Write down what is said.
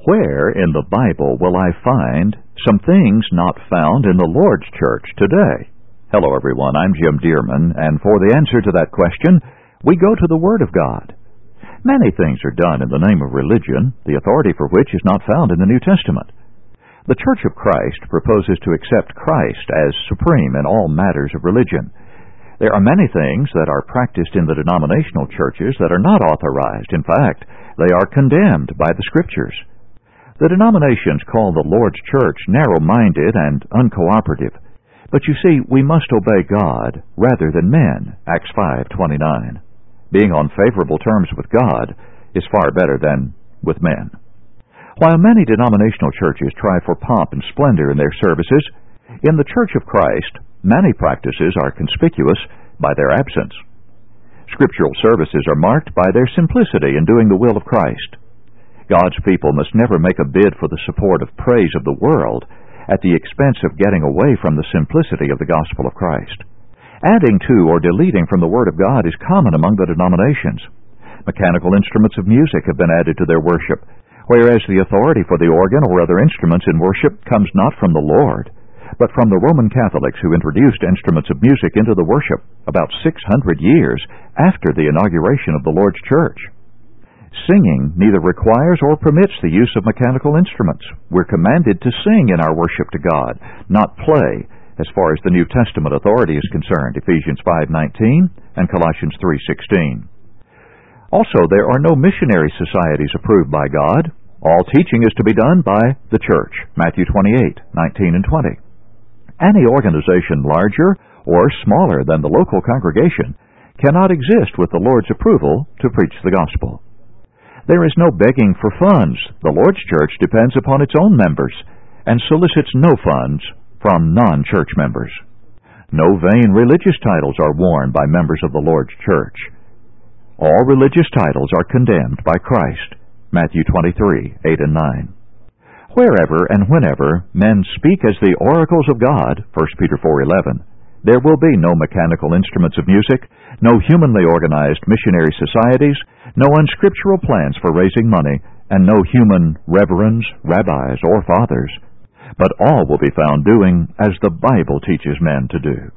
Where in the Bible will I find some things not found in the Lord's church today? Hello everyone, I'm Jim Dearman, and for the answer to that question, we go to the Word of God. Many things are done in the name of religion, the authority for which is not found in the New Testament. The Church of Christ proposes to accept Christ as supreme in all matters of religion. There are many things that are practiced in the denominational churches that are not authorized. In fact, they are condemned by the Scriptures. The denominations call the Lord's church narrow-minded and uncooperative. But you see, we must obey God rather than men, Acts 5:29. Being on favorable terms with God is far better than with men. While many denominational churches try for pomp and splendor in their services, in the Church of Christ, many practices are conspicuous by their absence. Scriptural services are marked by their simplicity in doing the will of Christ. God's people must never make a bid for the support of praise of the world at the expense of getting away from the simplicity of the gospel of Christ. Adding to or deleting from the Word of God is common among the denominations. Mechanical instruments of music have been added to their worship, whereas the authority for the organ or other instruments in worship comes not from the Lord, but from the Roman Catholics who introduced instruments of music into the worship about 600 years after the inauguration of the Lord's church. Singing neither requires or permits the use of mechanical instruments. We're commanded to sing in our worship to God, not play, as far as the New Testament authority is concerned, Ephesians 5:19 and Colossians 3:16. Also, there are no missionary societies approved by God. All teaching is to be done by the church, Matthew 28:19 and 20. Any organization larger or smaller than the local congregation cannot exist with the Lord's approval to preach the gospel. There is no begging for funds. The Lord's church depends upon its own members and solicits no funds from non-church members. No vain religious titles are worn by members of the Lord's church. All religious titles are condemned by Christ, Matthew 23:8 and 9. Wherever and whenever men speak as the oracles of God, 1 Peter 4:11, there will be no mechanical instruments of music, no humanly organized missionary societies, no unscriptural plans for raising money, and no human reverends, rabbis, or fathers. But all will be found doing as the Bible teaches men to do.